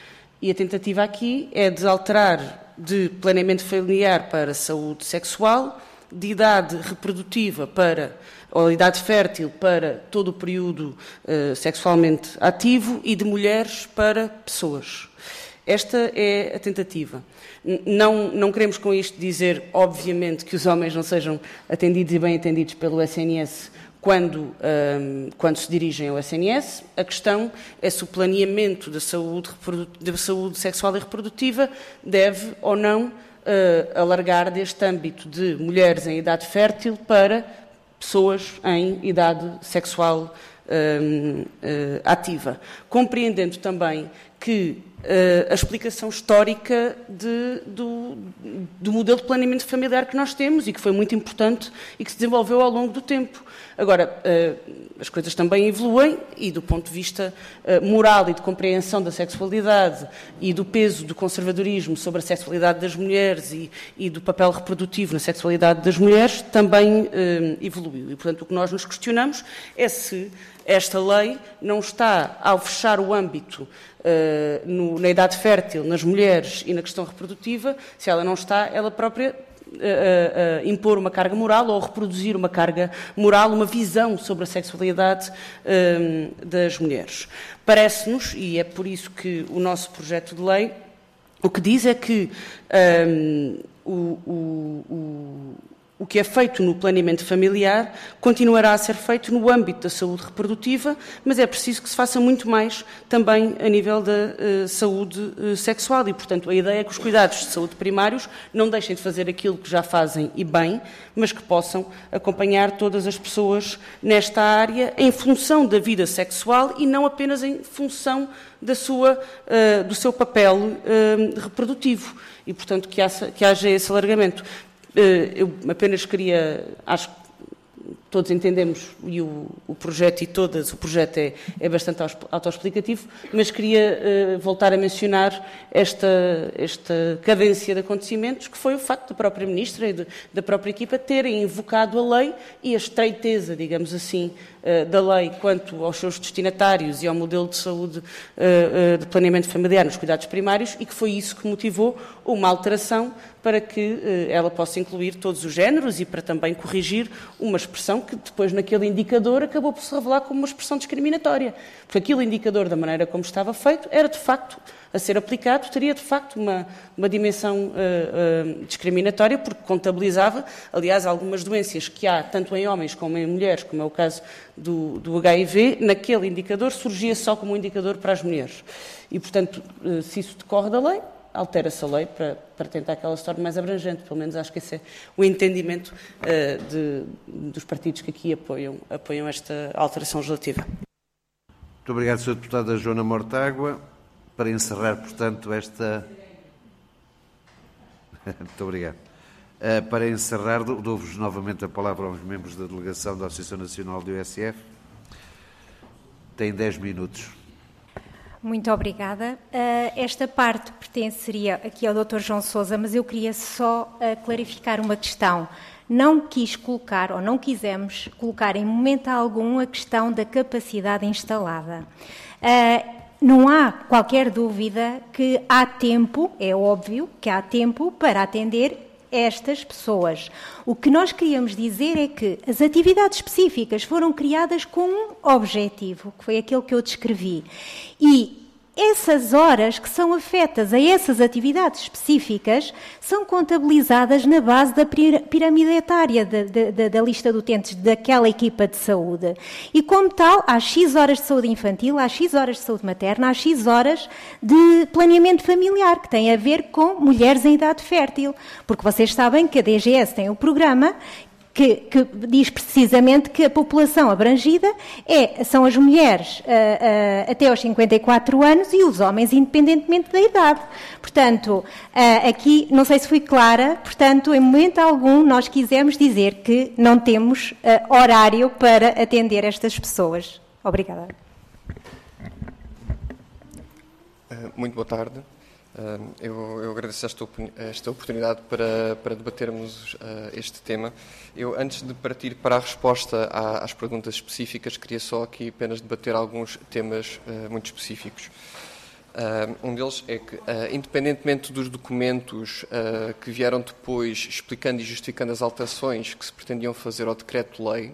E a tentativa aqui é de alterar de planeamento familiar para saúde sexual, de idade reprodutiva para, ou idade fértil para todo o período uh, sexualmente ativo e de mulheres para pessoas. Esta é a tentativa. Não, não queremos com isto dizer, obviamente, que os homens não sejam atendidos e bem atendidos pelo S N S quando, um, quando se dirigem ao S N S. A questão é se o planeamento da saúde, da saúde sexual e reprodutiva deve ou não uh, alargar deste âmbito de mulheres em idade fértil para pessoas em idade sexual um, uh, ativa. Compreendendo também que uh, a explicação histórica de, do, do modelo de planeamento familiar que nós temos e que foi muito importante e que se desenvolveu ao longo do tempo. Agora, uh, as coisas também evoluem e do ponto de vista uh, moral e de compreensão da sexualidade e do peso do conservadorismo sobre a sexualidade das mulheres e, e do papel reprodutivo na sexualidade das mulheres também uh, evoluiu. E, portanto, o que nós nos questionamos é se esta lei não está, ao fechar o âmbito uh, no, na idade fértil, nas mulheres e na questão reprodutiva, se ela não está, ela própria uh, uh, impor uma carga moral ou reproduzir uma carga moral, uma visão sobre a sexualidade uh, das mulheres. Parece-nos, e é por isso que o nosso projeto de lei, o que diz é que um, o, o, o O que é feito no planeamento familiar continuará a ser feito no âmbito da saúde reprodutiva, mas é preciso que se faça muito mais também a nível da uh, saúde uh, sexual e, portanto, a ideia é que os cuidados de saúde primários não deixem de fazer aquilo que já fazem e bem, mas que possam acompanhar todas as pessoas nesta área em função da vida sexual e não apenas em função da sua, uh, do seu papel uh, reprodutivo e, portanto, que haja, que haja esse alargamento. Eu apenas queria, acho que todos entendemos, e o, o projeto e todas, o projeto é, é bastante autoexplicativo, mas queria uh, voltar a mencionar esta, esta cadência de acontecimentos, que foi o facto da própria Ministra e de, da própria equipa terem invocado a lei e a estreiteza, digamos assim, uh, da lei quanto aos seus destinatários e ao modelo de saúde uh, uh, de planeamento familiar nos cuidados primários e que foi isso que motivou uma alteração para que eh, ela possa incluir todos os géneros e para também corrigir uma expressão que depois naquele indicador acabou por se revelar como uma expressão discriminatória. Porque aquele indicador, da maneira como estava feito, era de facto a ser aplicado, teria de facto uma, uma dimensão uh, uh, discriminatória, porque contabilizava, aliás, algumas doenças que há tanto em homens como em mulheres, como é o caso do, do H I V, naquele indicador surgia só como um indicador para as mulheres. E, portanto, uh, se isso decorre da lei, altera-se a lei para, para tentar que ela se torne mais abrangente. Pelo menos acho que esse é o entendimento uh, de, dos partidos que aqui apoiam, apoiam esta alteração legislativa. Muito obrigado, senhora Deputada Joana Mortágua. Para encerrar, portanto, esta... Muito obrigado. Uh, para encerrar, dou-vos novamente a palavra aos membros da delegação da Associação Nacional do U S F. Tem dez minutos. Muito obrigada. Uh, esta parte pertenceria aqui ao doutor João Sousa, mas eu queria só uh, clarificar uma questão. Não quis colocar, ou não quisemos colocar em momento algum a questão da capacidade instalada. Uh, não há qualquer dúvida que há tempo, é óbvio que há tempo para atender estas pessoas. O que nós queríamos dizer é que as atividades específicas foram criadas com um objetivo, que foi aquele que eu descrevi. E essas horas que são afetas a essas atividades específicas são contabilizadas na base da pirâmide etária da, da, da lista de utentes daquela equipa de saúde. E como tal, há X horas de saúde infantil, há X horas de saúde materna, há X horas de planeamento familiar, que tem a ver com mulheres em idade fértil. Porque vocês sabem que a D G S tem o programa Que, que diz precisamente que a população abrangida é, são as mulheres uh, uh, até aos cinquenta e quatro anos e os homens independentemente da idade. Portanto, uh, aqui, não sei se fui clara, portanto, em momento algum nós quisemos dizer que não temos uh, horário para atender estas pessoas. Obrigada. Uh, muito boa tarde. Uh, eu, eu agradeço esta, esta oportunidade para, para debatermos uh, este tema. Eu, antes de partir para a resposta à, às perguntas específicas, queria só aqui apenas debater alguns temas uh, muito específicos. Uh, um deles é que, uh, independentemente dos documentos uh, que vieram depois explicando e justificando as alterações que se pretendiam fazer ao decreto-lei,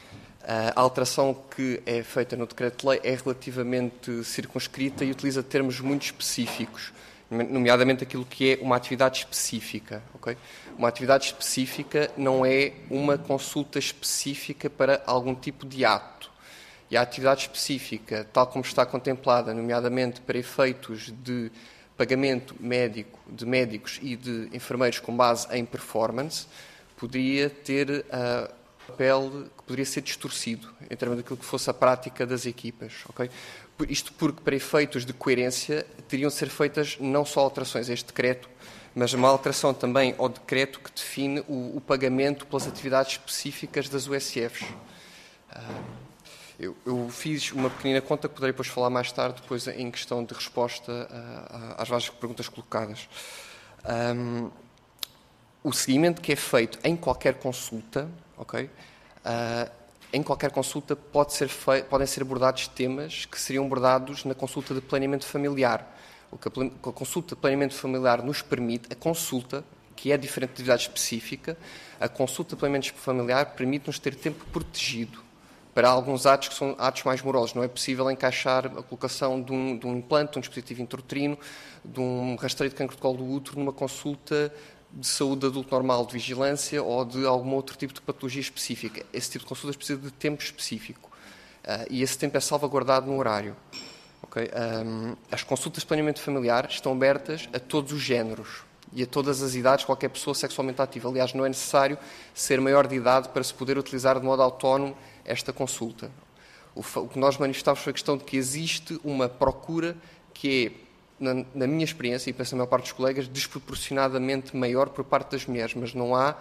a alteração que é feita no decreto-lei é relativamente circunscrita e utiliza termos muito específicos, nomeadamente aquilo que é uma atividade específica. Okay? Uma atividade específica não é uma consulta específica para algum tipo de ato. E a atividade específica, tal como está contemplada, nomeadamente para efeitos de pagamento médico de médicos e de enfermeiros com base em performance, poderia ter uh, papel que poderia ser distorcido em termos daquilo que fosse a prática das equipas. Okay? Isto porque, para efeitos de coerência, teriam de ser feitas não só alterações a este decreto, mas uma alteração também ao decreto que define o, o pagamento pelas atividades específicas das U S Fs. Uh, eu, eu fiz uma pequenina conta que poderei depois falar mais tarde, depois em questão de resposta uh, às várias perguntas colocadas. Um, o seguimento que é feito em qualquer consulta, ok? Uh, em qualquer consulta pode ser fei- podem ser abordados temas que seriam abordados na consulta de planeamento familiar. O que a, plan- a consulta de planeamento familiar nos permite, a consulta, que é diferente de atividade específica, a consulta de planeamento familiar permite-nos ter tempo protegido para alguns atos que são atos mais morosos. Não é possível encaixar a colocação de um, de um implante, de um dispositivo intrauterino, de um rastreio de cancro de colo do útero numa consulta de saúde adulto normal, de vigilância ou de algum outro tipo de patologia específica. Esse tipo de consultas precisa de tempo específico. Uh, e esse tempo é salvaguardado no horário. Okay? Um, as consultas de planeamento familiar estão abertas a todos os géneros e a todas as idades, qualquer pessoa sexualmente ativa. Aliás, não é necessário ser maior de idade para se poder utilizar de modo autónomo esta consulta. O, fa- o que nós manifestámos foi a questão de que existe uma procura que é, Na, na minha experiência, e penso na maior parte dos colegas, desproporcionadamente maior por parte das mulheres, mas não há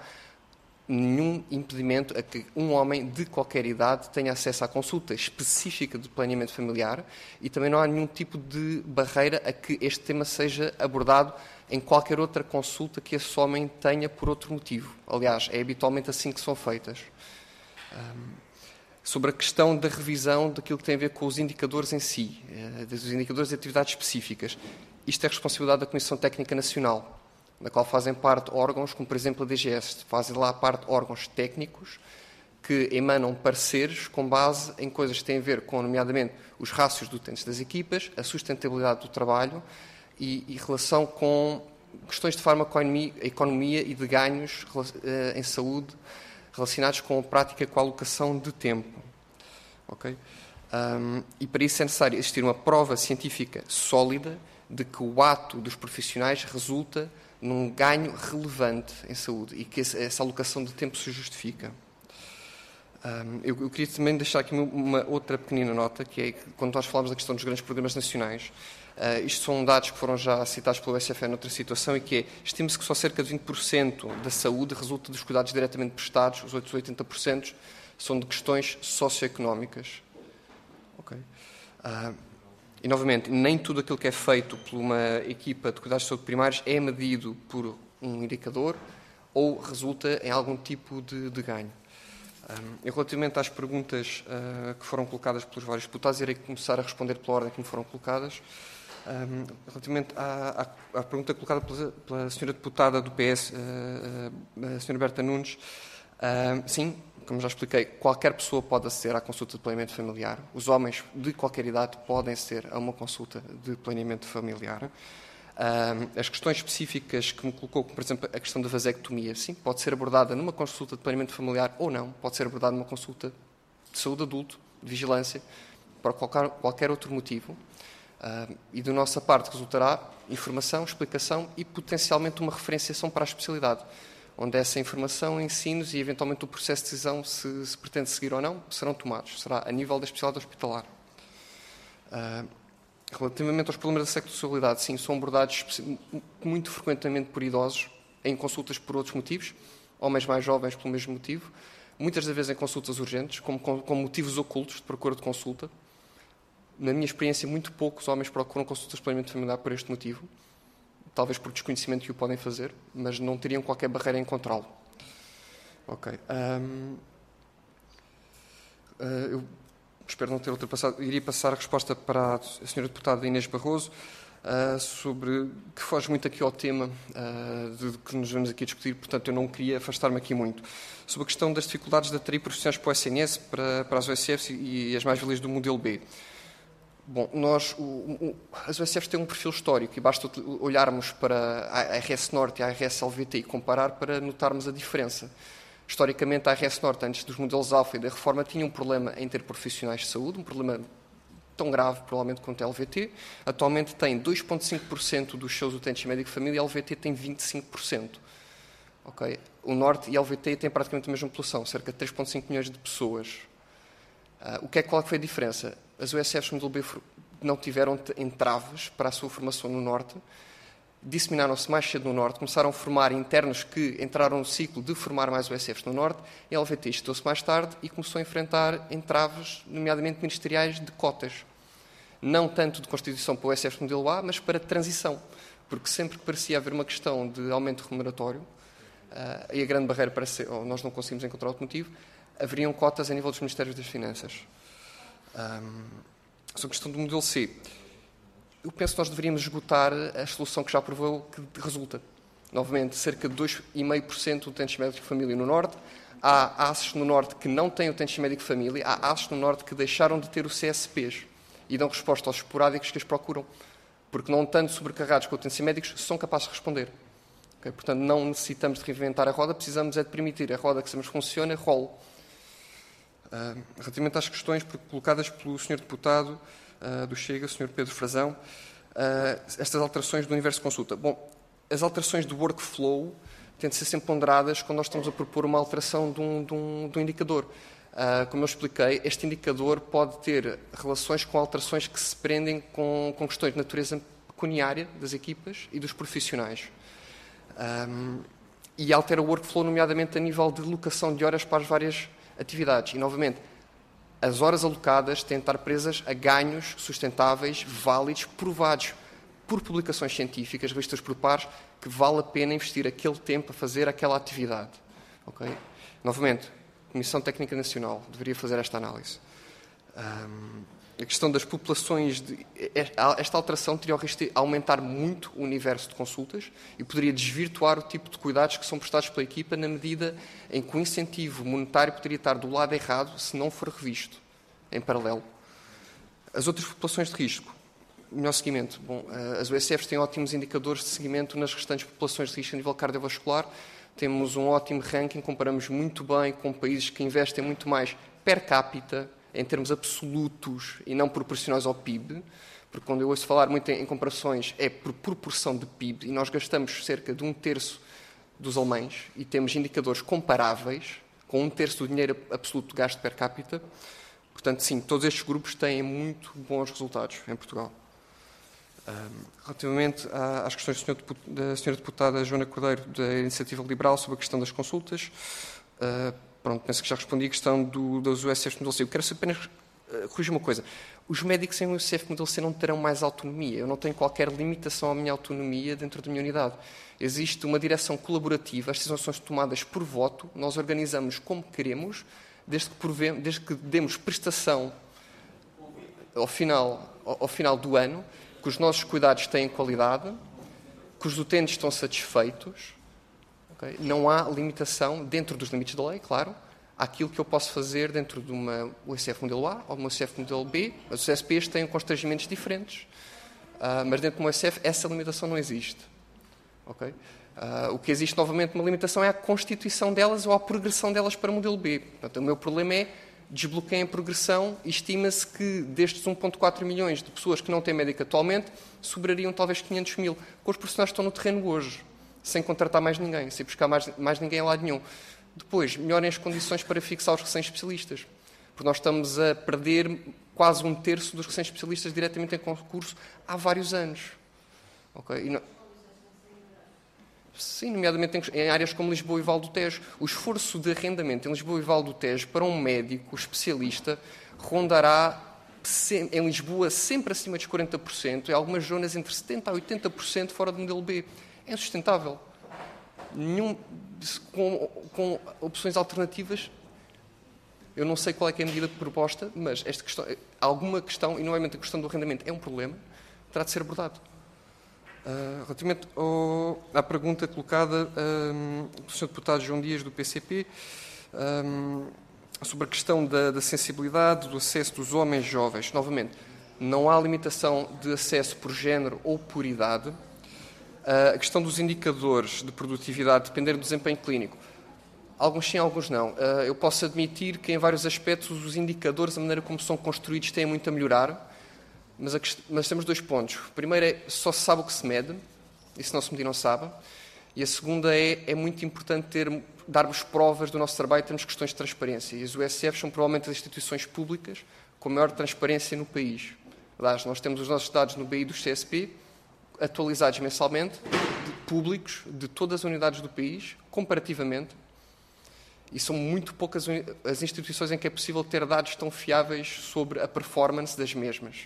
nenhum impedimento a que um homem de qualquer idade tenha acesso à consulta específica de planeamento familiar e também não há nenhum tipo de barreira a que este tema seja abordado em qualquer outra consulta que esse homem tenha por outro motivo. Aliás, é habitualmente assim que são feitas. Um, Sobre a questão da revisão daquilo que tem a ver com os indicadores em si, dos indicadores de atividades específicas. Isto é responsabilidade da Comissão Técnica Nacional, na qual fazem parte órgãos, como por exemplo a D G S, fazem lá parte órgãos técnicos que emanam pareceres com base em coisas que têm a ver com, nomeadamente, os rácios de utentes das equipas, a sustentabilidade do trabalho e, e relação com questões de farmacoeconomia economia e de ganhos uh, em saúde, relacionados com a prática com a alocação de tempo. Okay? Um, e para isso é necessário existir uma prova científica sólida de que o ato dos profissionais resulta num ganho relevante em saúde e que essa alocação de tempo se justifica. Um, eu, eu queria também deixar aqui uma outra pequenina nota, que é que quando nós falamos da questão dos grandes programas nacionais, Uh, isto são dados que foram já citados pelo U S F E noutra situação e que é, estima-se que só cerca de vinte por cento da saúde resulta dos cuidados diretamente prestados, os outros oitenta por cento são de questões socioeconómicas. Okay. Uh, E, novamente, nem tudo aquilo que é feito por uma equipa de cuidados de saúde primários é medido por um indicador ou resulta em algum tipo de, de ganho. Um, e relativamente às perguntas uh, que foram colocadas pelos vários deputados, irei começar a responder pela ordem que me foram colocadas. Um, relativamente à, à, à pergunta colocada pela, pela senhora deputada do P S, uh, uh, a senhora Berta Nunes, uh, sim, como já expliquei, qualquer pessoa pode aceder à consulta de planeamento familiar. Os homens de qualquer idade podem aceder a uma consulta de planeamento familiar. Uh, as questões específicas que me colocou, como por exemplo a questão da vasectomia, sim, pode ser abordada numa consulta de planeamento familiar ou não, pode ser abordada numa consulta de saúde adulto, de vigilância, por qualquer, qualquer outro motivo. Uh, e da nossa parte resultará informação, explicação e potencialmente uma referenciação para a especialidade, onde essa informação, ensinos e eventualmente o processo de decisão, se, se pretende seguir ou não, serão tomados. Será a nível da especialidade hospitalar. Uh, relativamente aos problemas da sexualidade, sim, são abordados muito frequentemente por idosos, em consultas por outros motivos, homens mais jovens pelo mesmo motivo, muitas das vezes em consultas urgentes, como, com, com motivos ocultos de procura de consulta. Na minha experiência, muito poucos homens procuram consultas de planeamento familiar por este motivo, talvez por desconhecimento que o podem fazer, mas não teriam qualquer barreira em encontrá-lo. Ok. Um, uh, eu espero não ter ultrapassado. Iria passar a resposta para a senhora deputada Inês Barroso, uh, sobre, que foge muito aqui ao tema uh, de, de que nos vamos aqui discutir, portanto eu não queria afastar-me aqui muito. Sobre a questão das dificuldades de atrair profissionais para o S N S, para, para as U S Fs e, e as mais-valias do modelo B. Bom, nós, o, o, as U S Fs têm um perfil histórico e basta olharmos para a R S Norte e a R S L V T e comparar para notarmos a diferença. Historicamente, a R S Norte, antes dos modelos Alfa e da reforma, tinha um problema em ter profissionais de saúde, um problema tão grave, provavelmente, quanto a L V T. Atualmente tem dois vírgula cinco por cento dos seus utentes de médico de família e a L V T tem vinte e cinco por cento. Okay? O Norte e a L V T têm praticamente a mesma população, cerca de três vírgula cinco milhões de pessoas. Uh, o que é, qual foi a diferença? As U S Fs modelo B não tiveram entraves para a sua formação no Norte, disseminaram-se mais cedo no Norte, começaram a formar internos que entraram no ciclo de formar mais U S Fs no Norte, e a L V T estudou-se mais tarde e começou a enfrentar entraves, nomeadamente ministeriais, de cotas. Não tanto de constituição para o U S F modelo A, mas para transição, porque sempre que parecia haver uma questão de aumento remuneratório, uh, e a grande barreira para ser, ou nós não conseguimos encontrar outro motivo, haveriam cotas a nível dos Ministérios das Finanças. Um, sobre a questão do modelo C, eu penso que nós deveríamos esgotar a solução que já provou que resulta. Novamente, cerca de dois vírgula cinco por cento de utentes médicos de família no Norte. Há A C Es no Norte que não têm utentes médicos de família. Há A C Es no Norte que deixaram de ter o C S Ps e dão resposta aos esporádicos que as procuram. Porque não estando sobrecarregados com utentes médicos, são capazes de responder. Okay? Portanto, não necessitamos de reinventar a roda, precisamos é de permitir a roda que sabemos que funciona, role. Uh, relativamente às questões colocadas pelo senhor Deputado uh, do Chega, o senhor Pedro Frazão, uh, estas alterações do universo de consulta. Bom, as alterações do workflow têm de ser sempre ponderadas quando nós estamos a propor uma alteração de um, de um, de um indicador. Uh, como eu expliquei, este indicador pode ter relações com alterações que se prendem com, com questões de natureza pecuniária das equipas e dos profissionais. Um, e altera o workflow, nomeadamente a nível de locação de horas para as várias atividades. E, novamente, as horas alocadas têm de estar presas a ganhos sustentáveis, válidos, provados por publicações científicas, vistas por pares, que vale a pena investir aquele tempo a fazer aquela atividade. Okay? Novamente, a Comissão Técnica Nacional deveria fazer esta análise. Um, a questão das populações, de, esta alteração teria o risco de aumentar muito o universo de consultas e poderia desvirtuar o tipo de cuidados que são prestados pela equipa na medida em que o incentivo monetário poderia estar do lado errado se não for revisto em paralelo. As outras populações de risco, melhor seguimento. Bom, as U S Fs têm ótimos indicadores de seguimento nas restantes populações de risco a nível cardiovascular. Temos um ótimo ranking, comparamos muito bem com países que investem muito mais per capita, em termos absolutos e não proporcionais ao P I B, porque quando eu ouço falar muito em, em comparações é por proporção de P I B, e nós gastamos cerca de um terço dos alemães e temos indicadores comparáveis com um terço do dinheiro absoluto gasto per capita. Portanto, sim, todos estes grupos têm muito bons resultados em Portugal. Um, relativamente às questões do senhor, da senhora deputada Joana Cordeiro, da Iniciativa Liberal, sobre a questão das consultas, uh, pronto, penso que já respondi a questão do, dos U S Fs no modelo C. Eu quero apenas uh, corrija uma coisa. Os médicos em U S F Modelo C não terão mais autonomia. Eu não tenho qualquer limitação à minha autonomia dentro da minha unidade. Existe uma direção colaborativa, as decisões são tomadas por voto, nós organizamos como queremos, desde que, provemos, desde que demos prestação ao final, ao, ao final do ano, que os nossos cuidados têm qualidade, que os utentes estão satisfeitos. Okay? Não há limitação, dentro dos limites da lei, claro, àquilo que eu posso fazer dentro de uma U S F Modelo A ou de uma U S F Modelo B. As U S Ps têm constrangimentos diferentes, uh, mas dentro de uma U S F essa limitação não existe. Okay? Uh, o que existe novamente uma limitação é a constituição delas ou a progressão delas para o modelo B. Portanto, o meu problema é desbloqueiem a progressão e estima-se que destes um vírgula quatro milhões de pessoas que não têm médico atualmente, sobrariam talvez quinhentos mil, com os profissionais que estão no terreno hoje, sem contratar mais ninguém, sem buscar mais, mais ninguém a lado nenhum. Depois, melhorem as condições para fixar os recém-especialistas, porque nós estamos a perder quase um terço dos recém-especialistas diretamente em concurso há vários anos. Okay? E não... Sim, nomeadamente em, em áreas como Lisboa e Val do Tejo. O esforço de arrendamento em Lisboa e Val do Tejo para um médico especialista rondará em Lisboa sempre acima dos quarenta por cento e em algumas zonas entre setenta por cento a oitenta por cento fora do modelo B. É insustentável. Nenhum, com, com opções alternativas, eu não sei qual é, que é a medida proposta, mas esta questão, alguma questão, e nomeadamente a questão do arrendamento é um problema, terá de ser abordado. Uh, relativamente ao, à pergunta colocada um, pelo senhor Deputado João Dias, do P C P, um, sobre a questão da, da sensibilidade, do acesso dos homens jovens. Novamente, não há limitação de acesso por género ou por idade. Uh, a questão dos indicadores de produtividade depender do desempenho clínico. Alguns sim, alguns não. Uh, eu posso admitir que, em vários aspectos, os indicadores, a maneira como são construídos, têm muito a melhorar. Mas, a, mas temos dois pontos. O primeiro é, só se sabe o que se mede, e se não se medir não sabe. E a segunda é, é muito importante ter, darmos provas do nosso trabalho, termos questões de transparência. E as U S Fs são provavelmente as instituições públicas com maior transparência no país. Aliás, nós temos os nossos dados no B I do C S P, atualizados mensalmente, de, públicos, de todas as unidades do país, comparativamente. E são muito poucas as instituições em que é possível ter dados tão fiáveis sobre a performance das mesmas.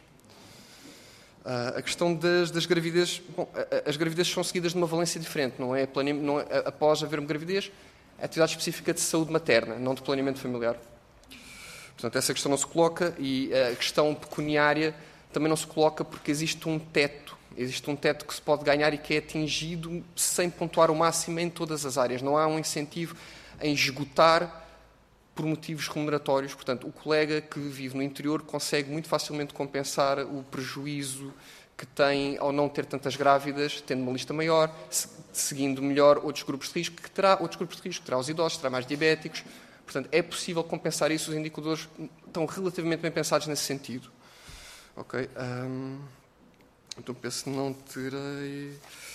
Uh, a questão das, das gravidezes... Bom, as gravidezes são seguidas de uma valência diferente, não é, plane... não é após haver uma gravidez, é atividade específica de saúde materna, não de planeamento familiar. Portanto, essa questão não se coloca e a questão pecuniária também não se coloca porque existe um teto, existe um teto que se pode ganhar e que é atingido sem pontuar o máximo em todas as áreas. Não há um incentivo em esgotar por motivos remuneratórios. Portanto, o colega que vive no interior consegue muito facilmente compensar o prejuízo que tem ao não ter tantas grávidas, tendo uma lista maior, seguindo melhor outros grupos de risco, que terá outros grupos de risco, terá os idosos, terá mais diabéticos. Portanto, é possível compensar isso, os indicadores estão relativamente bem pensados nesse sentido. Ok. Um, então, penso que não terei...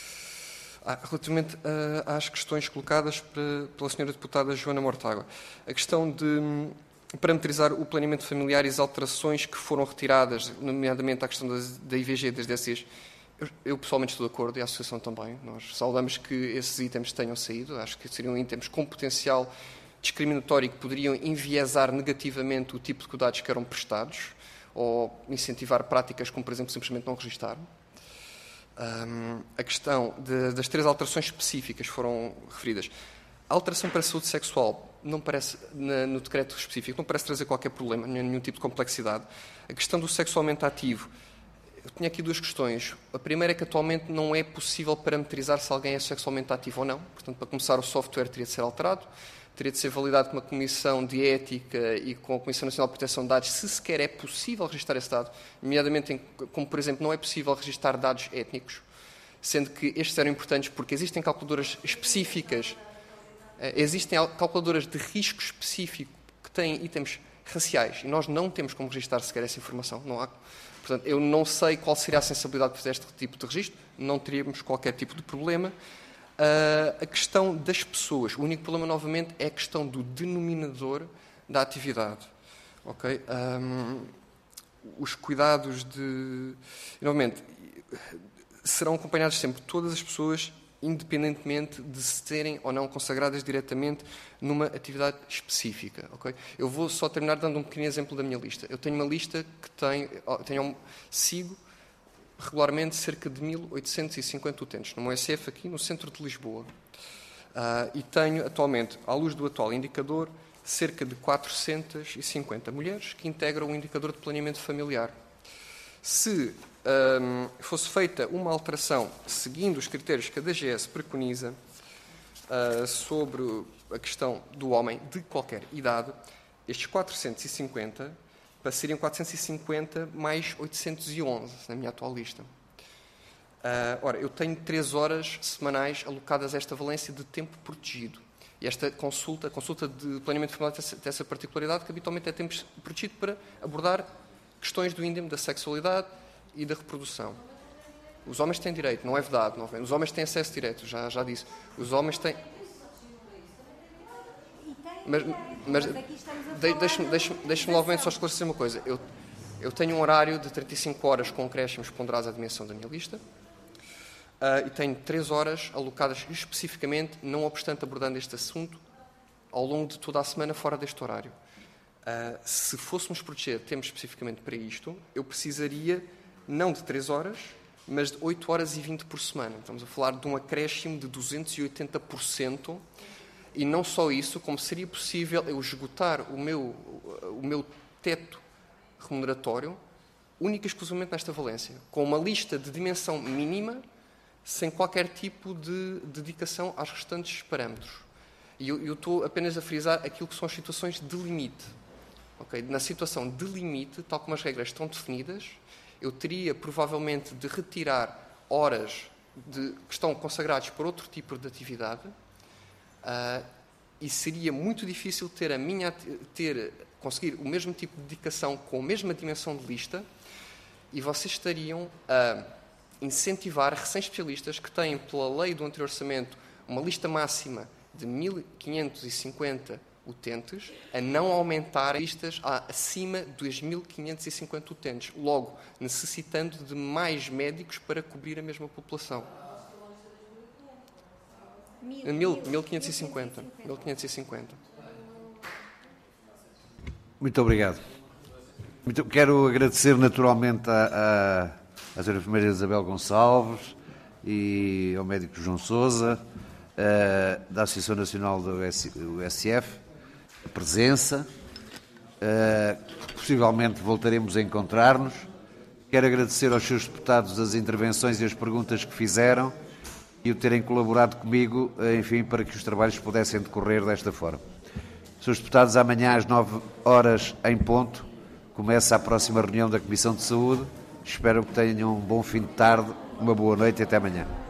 Ah, relativamente uh, às questões colocadas para, pela senhora Deputada Joana Mortágua. A questão de um, parametrizar o planeamento familiar e as alterações que foram retiradas, nomeadamente a questão das, da I V G das D S Es, eu, eu pessoalmente estou de acordo e a Associação também. Nós saudamos que esses itens tenham saído. Acho que seriam itens com potencial discriminatório que poderiam enviesar negativamente o tipo de cuidados que eram prestados ou incentivar práticas como, por exemplo, simplesmente não registar. Um, a questão de, das três alterações específicas foram referidas. A alteração para a saúde sexual não parece, na, no decreto específico, não parece trazer qualquer problema, nenhum tipo de complexidade. A questão do sexualmente ativo, eu tinha aqui duas questões. A primeira é que atualmente não é possível parametrizar se alguém é sexualmente ativo ou não. Portanto, para começar, o software teria de ser alterado, teria de ser validado com uma comissão de ética e com a Comissão Nacional de Proteção de Dados, se sequer é possível registrar esse dado, nomeadamente, em, como por exemplo, não é possível registrar dados étnicos, sendo que estes eram importantes porque existem calculadoras específicas, existem calculadoras de risco específico que têm itens raciais e nós não temos como registrar sequer essa informação. Não há. Portanto, eu não sei qual seria a sensibilidade para este tipo de registro, não teríamos qualquer tipo de problema. Uh, a questão das pessoas. O único problema, novamente, é a questão do denominador da atividade. Okay? Um, os cuidados de... Novamente, serão acompanhados sempre todas as pessoas independentemente de se terem ou não consagradas diretamente numa atividade específica. Okay? Eu vou só terminar dando um pequeno exemplo da minha lista. Eu tenho uma lista que tem, tenho, sigo regularmente cerca de mil oitocentos e cinquenta utentes, no U S F aqui no centro de Lisboa. Uh, e tenho atualmente, à luz do atual indicador, cerca de quatrocentas e cinquenta mulheres que integram o indicador de planeamento familiar. Se um, fosse feita uma alteração seguindo os critérios que a D G S preconiza uh, sobre a questão do homem de qualquer idade, estes quatrocentos e cinquenta passariam quatrocentos e cinquenta mais oitocentos e onze na minha atual lista. Uh, ora, eu tenho três horas semanais alocadas a esta valência de tempo protegido. E esta consulta, a consulta de planeamento familiar tem essa particularidade que habitualmente é tempo protegido para abordar questões do índeme da sexualidade e da reprodução. Os homens têm direito, não é vedado. Não é? Os homens têm acesso direto, já, já disse. Os homens têm... Mas, mas de, deixe-me deixe deixe novamente só esclarecer uma coisa. Eu, eu tenho um horário de trinta e cinco horas com acréscimos ponderados à dimensão da minha lista uh, e tenho três horas alocadas especificamente, não obstante abordando este assunto, ao longo de toda a semana fora deste horário. Uh, se fôssemos proteger tempo especificamente para isto, eu precisaria não de três horas, mas de oito horas e vinte por semana. Estamos a falar de um acréscimo de duzentos e oitenta por cento e não só isso, como seria possível eu esgotar o meu, o meu teto remuneratório única e exclusivamente nesta valência, com uma lista de dimensão mínima, sem qualquer tipo de dedicação aos restantes parâmetros. E eu, eu estou apenas a frisar aquilo que são as situações de limite. Okay? Na situação de limite, tal como as regras estão definidas, eu teria provavelmente de retirar horas de, que estão consagradas por outro tipo de atividade uh, e seria muito difícil ter a minha, ter, conseguir o mesmo tipo de dedicação com a mesma dimensão de lista e vocês estariam a incentivar recém-especialistas que têm, pela lei do anterior orçamento, uma lista máxima de mil quinhentos e cinquenta utentes, a não aumentar listas a acima dos mil quinhentos e cinquenta utentes, logo necessitando de mais médicos para cobrir a mesma população. mil quinhentos e cinquenta. mil quinhentos e cinquenta. Muito obrigado. Muito, quero agradecer naturalmente à, à, à senhora enfermeira Isabel Gonçalves e ao médico João Sousa, uh, da Associação Nacional do U S F, a presença. Uh, possivelmente voltaremos a encontrar-nos. Quero agradecer aos seus deputados as intervenções e as perguntas que fizeram e o terem colaborado comigo, enfim, para que os trabalhos pudessem decorrer desta forma. Senhores deputados, amanhã às nove horas em ponto começa a próxima reunião da Comissão de Saúde. Espero que tenham um bom fim de tarde, uma boa noite e até amanhã.